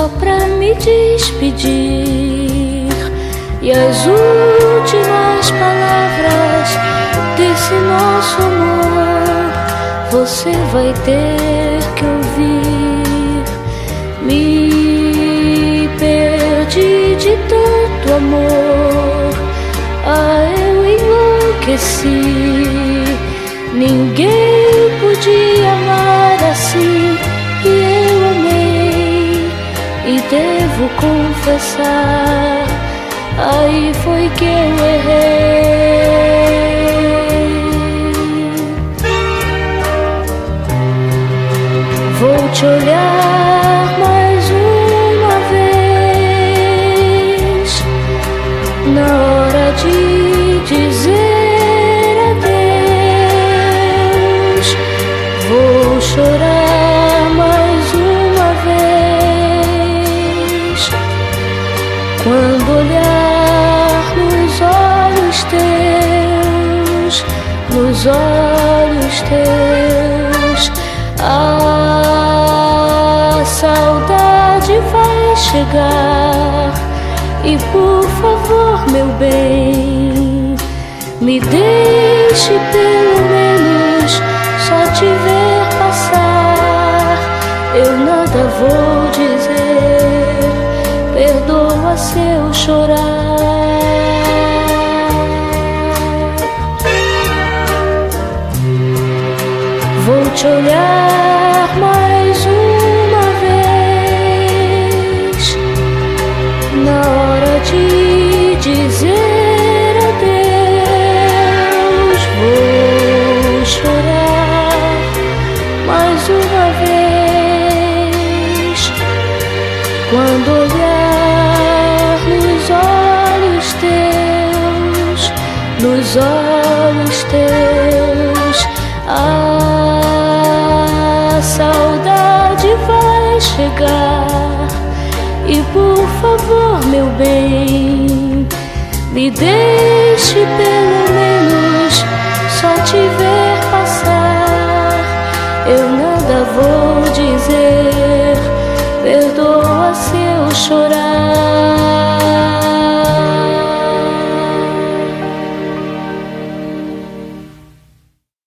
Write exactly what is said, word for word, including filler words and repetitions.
pra me despedir, e as últimas palavras desse nosso amor você vai ter que ouvir. Me perdi de tanto amor, ah, eu enlouqueci. Ninguém podia amar assim, e eu amei, e devo confessar, aí foi que eu errei. Vou te olhar mais uma vez, na hora de dizer adeus. Vou chorar mais uma vez, quando olhar nos olhos teus, nos olhos teus. A saudade vai chegar, e por favor, meu bem, me deixe pelo menos só te ver passar. Eu nada vou dizer, perdoa se eu chorar. Vou te olhar mais uma vez, na hora de dizer adeus. Vou chorar mais uma vez, quando olhar nos olhos teus, nos olhos teus. A saudade vai chegar, e por favor, meu bem, me deixe pelo menos só te ver passar. Eu nada vou dizer, perdoa se eu chorar.